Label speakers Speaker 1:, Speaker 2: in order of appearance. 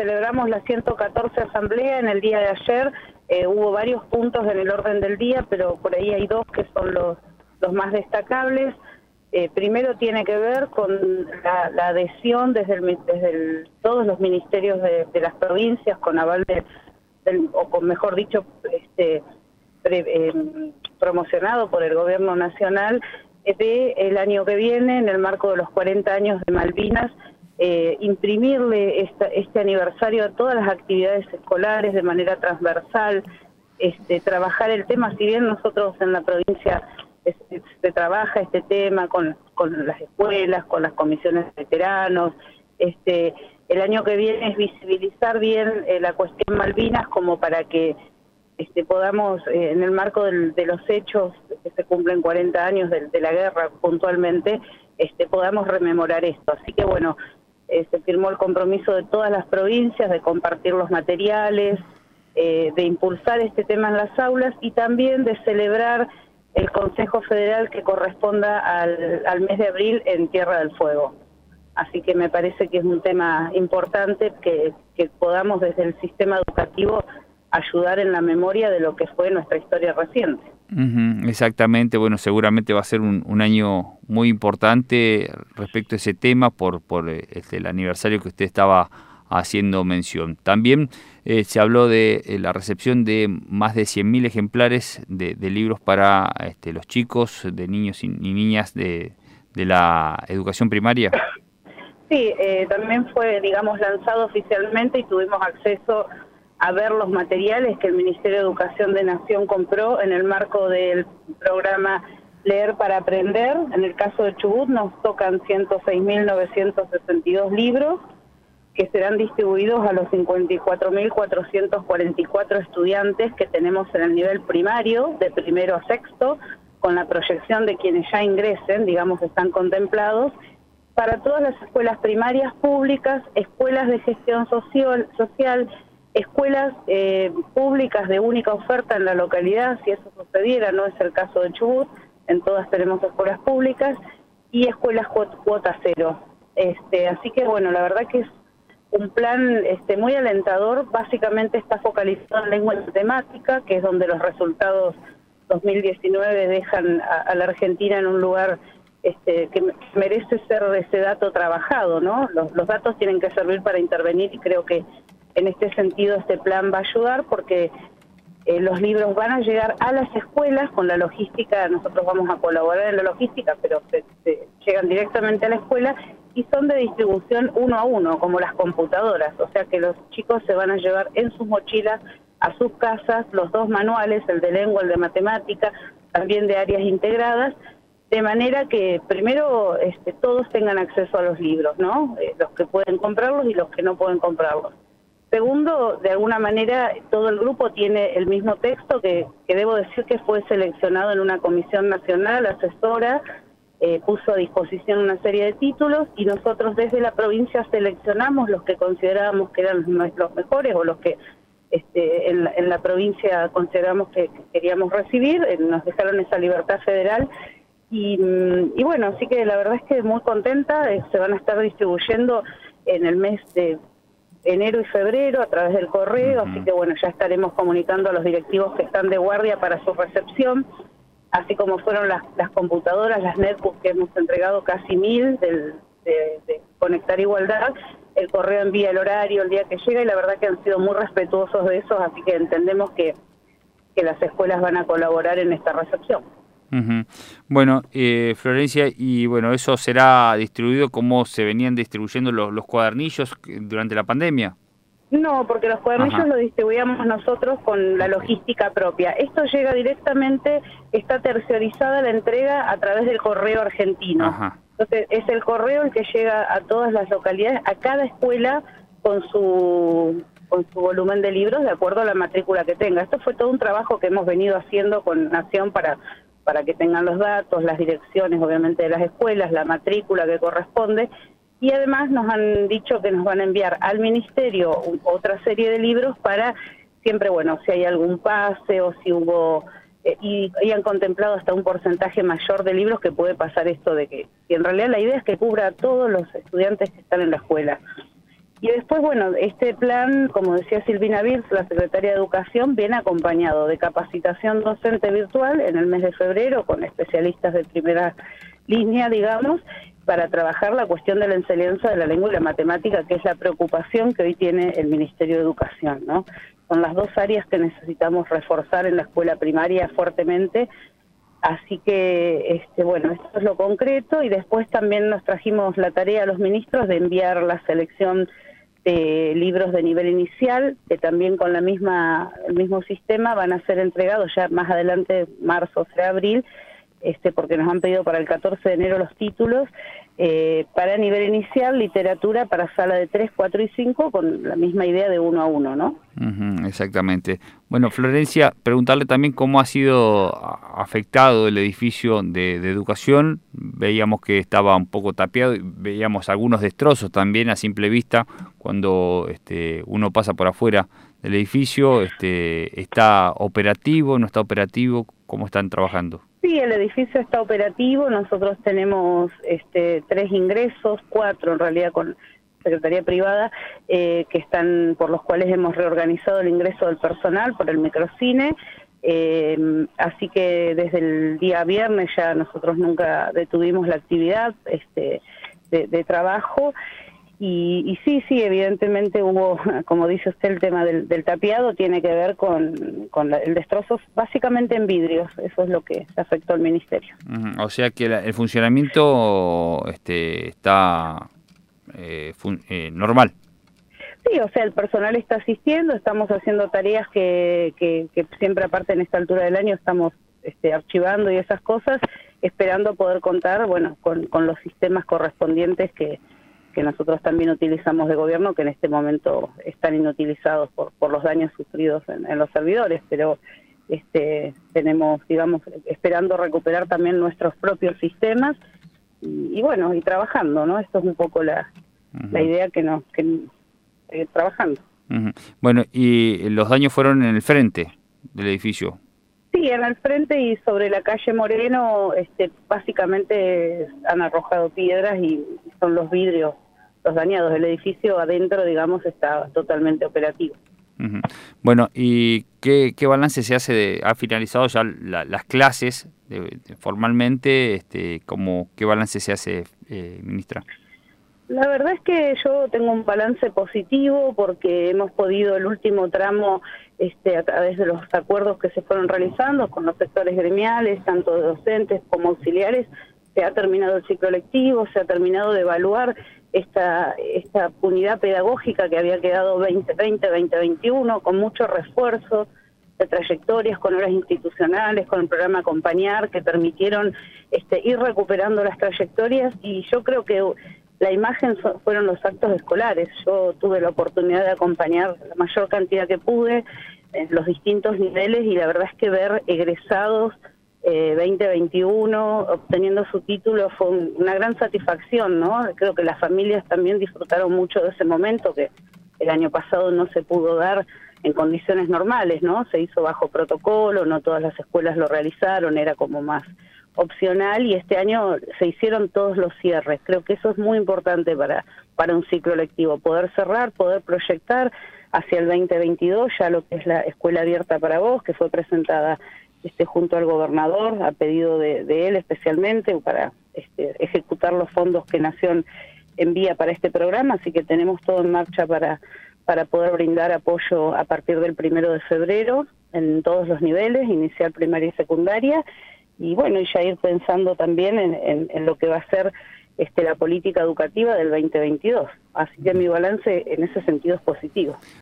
Speaker 1: celebramos la 114 asamblea en el día de ayer. Hubo varios puntos en el orden del día, pero por ahí hay dos que son los más destacables. Primero tiene que ver con la adhesión desde todos los ministerios de las provincias, con aval o con, mejor dicho, promocionado por el gobierno nacional, de el año que viene, en el marco de los 40 años de Malvinas, imprimirle este aniversario a todas las actividades escolares de manera transversal, trabajar el tema. Si bien nosotros en la provincia se trabaja este tema con las escuelas, con las comisiones de veteranos, el año que viene es visibilizar bien la cuestión Malvinas, como para que podamos, en el marco de los hechos que se cumplen 40 años de la guerra puntualmente, podamos rememorar esto. Así que bueno, se firmó el compromiso de todas las provincias de compartir los materiales, de impulsar este tema en las aulas y también de celebrar el Consejo Federal que corresponda al mes de abril en Tierra del Fuego. Así que me parece que es un tema importante que podamos desde el sistema educativo ayudar en la memoria de lo que fue nuestra historia reciente.
Speaker 2: Exactamente, bueno, seguramente va a ser un año muy importante respecto a ese tema por el aniversario que usted estaba haciendo mención. También se habló de la recepción de más de 100.000 ejemplares de libros para los chicos, de niños y niñas de la educación primaria.
Speaker 1: Sí, también fue, digamos, lanzado oficialmente y tuvimos acceso a ver los materiales que el Ministerio de Educación de Nación compró en el marco del programa Leer para Aprender. En el caso de Chubut nos tocan 106.962 libros que serán distribuidos a los 54.444 estudiantes que tenemos en el nivel primario, de primero a sexto, con la proyección de quienes ya ingresen, digamos, están contemplados, para todas las escuelas primarias públicas, escuelas de gestión social, escuelas públicas de única oferta en la localidad. Si eso sucediera, no es el caso de Chubut, en todas tenemos escuelas públicas, y escuelas cuota cero. Así que bueno, la verdad que es un plan muy alentador. Básicamente está focalizado en lengua y matemática, que es donde los resultados 2019 dejan a la Argentina en un lugar que merece ser ese dato trabajado, ¿no? Los datos tienen que servir para intervenir, y creo que en este sentido este plan va a ayudar, porque los libros van a llegar a las escuelas con la logística. Nosotros vamos a colaborar en la logística, pero se llegan directamente a la escuela y son de distribución 1 a 1, como las computadoras. O sea que los chicos se van a llevar en sus mochilas a sus casas los dos manuales, el de lengua, el de matemática, también de áreas integradas, de manera que primero todos tengan acceso a los libros, ¿no? Los que pueden comprarlos y los que no pueden comprarlos. Segundo, de alguna manera todo el grupo tiene el mismo texto que debo decir que fue seleccionado en una comisión nacional asesora, puso a disposición una serie de títulos y nosotros desde la provincia seleccionamos los que considerábamos que eran los mejores o los que en la provincia consideramos que queríamos recibir. Nos dejaron esa libertad federal y bueno, así que la verdad es que muy contenta. Se van a estar distribuyendo en el mes de enero y febrero a través del correo, así que bueno, ya estaremos comunicando a los directivos que están de guardia para su recepción, así como fueron las computadoras, las netbooks que hemos entregado, casi 1.000 de Conectar Igualdad. El correo envía el horario, el día que llega, y la verdad que han sido muy respetuosos de eso, así que entendemos que las escuelas van a colaborar en esta recepción.
Speaker 2: Bueno, Florencia, y bueno, ¿eso será distribuido como se venían distribuyendo los cuadernillos durante la pandemia?
Speaker 1: No, porque los cuadernillos los distribuíamos nosotros con la logística propia. Esto llega directamente, está terciarizada la entrega a través del correo argentino. Entonces es el correo el que llega a todas las localidades, a cada escuela con su volumen de libros de acuerdo a la matrícula que tenga. Esto fue todo un trabajo que hemos venido haciendo con Nación para que tengan los datos, las direcciones obviamente de las escuelas, la matrícula que corresponde, y además nos han dicho que nos van a enviar al ministerio otra serie de libros para siempre, bueno, si hay algún pase o si hubo, y han contemplado hasta un porcentaje mayor de libros, que puede pasar esto de que, y en realidad la idea es que cubra a todos los estudiantes que están en la escuela. Y después, bueno, este plan, como decía Silvina Birz, la secretaria de Educación, viene acompañado de capacitación docente virtual en el mes de febrero con especialistas de primera línea, digamos, para trabajar la cuestión de la enseñanza de la lengua y la matemática, que es la preocupación que hoy tiene el Ministerio de Educación, ¿no? Son las dos áreas que necesitamos reforzar en la escuela primaria fuertemente. Así que, bueno, esto es lo concreto, y después también nos trajimos la tarea a los ministros de enviar la selección de libros de nivel inicial, que también con el mismo sistema van a ser entregados ya más adelante, marzo o abril, porque nos han pedido para el 14 de enero los títulos, para nivel inicial, literatura para sala de 3, 4 y 5, con la misma idea de 1 a 1, ¿no?
Speaker 2: Exactamente. Bueno, Florencia, preguntarle también cómo ha sido afectado el edificio de educación. Veíamos que estaba un poco tapiado, y veíamos algunos destrozos también a simple vista cuando uno pasa por afuera del edificio. ¿Está operativo, no está operativo? ¿Cómo están trabajando?
Speaker 1: Sí, el edificio está operativo. Nosotros tenemos 3 ingresos, 4 en realidad con Secretaría Privada, que están, por los cuales hemos reorganizado el ingreso del personal por el microcine. Así que desde el día viernes ya nosotros nunca detuvimos la actividad de trabajo. Y sí, evidentemente hubo, como dice usted, el tema del tapiado tiene que ver con el destrozo básicamente en vidrios. Eso es lo que afectó al Ministerio.
Speaker 2: O sea que el funcionamiento está normal.
Speaker 1: Sí, o sea, el personal está asistiendo, estamos haciendo tareas que siempre, aparte en esta altura del año, estamos archivando y esas cosas, esperando poder contar, bueno, con los sistemas correspondientes que nosotros también utilizamos de gobierno, que en este momento están inutilizados por los daños sufridos en los servidores, pero tenemos, digamos, esperando recuperar también nuestros propios sistemas y bueno, y trabajando, ¿no? Esto es un poco la idea que trabajando.
Speaker 2: Bueno, ¿y los daños fueron en el frente del edificio?
Speaker 1: Sí, en el frente y sobre la calle Moreno, básicamente han arrojado piedras y son los vidrios los dañados. El edificio adentro, digamos, está totalmente operativo.
Speaker 2: Bueno, ¿y qué balance se hace ha finalizado ya las clases formalmente? ¿Qué balance se hace, ministra?
Speaker 1: La verdad es que yo tengo un balance positivo porque hemos podido el último tramo a través de los acuerdos que se fueron realizando con los sectores gremiales, tanto de docentes como auxiliares. Se ha terminado el ciclo lectivo, se ha terminado de evaluar esta unidad pedagógica que había quedado 2020-2021 con mucho refuerzo de trayectorias, con horas institucionales, con el programa Acompañar, que permitieron ir recuperando las trayectorias, y yo creo que la imagen fueron los actos escolares. Yo tuve la oportunidad de acompañar la mayor cantidad que pude en los distintos niveles, y la verdad es que ver egresados 2021 obteniendo su título fue una gran satisfacción, ¿no? Creo que las familias también disfrutaron mucho de ese momento, que el año pasado no se pudo dar en condiciones normales, ¿no? Se hizo bajo protocolo, no todas las escuelas lo realizaron, era como más opcional, y este año se hicieron todos los cierres. Creo que eso es muy importante para un ciclo lectivo, poder cerrar, poder proyectar hacia el 2022 ya lo que es la Escuela Abierta para Vos, que fue presentada junto al gobernador, a pedido de él especialmente, para ejecutar los fondos que Nación envía para este programa, así que tenemos todo en marcha para poder brindar apoyo a partir del 1 de febrero en todos los niveles, inicial, primaria y secundaria, y bueno, y ya ir pensando también en lo que va a ser la política educativa del 2022. Así que mi balance en ese sentido es positivo.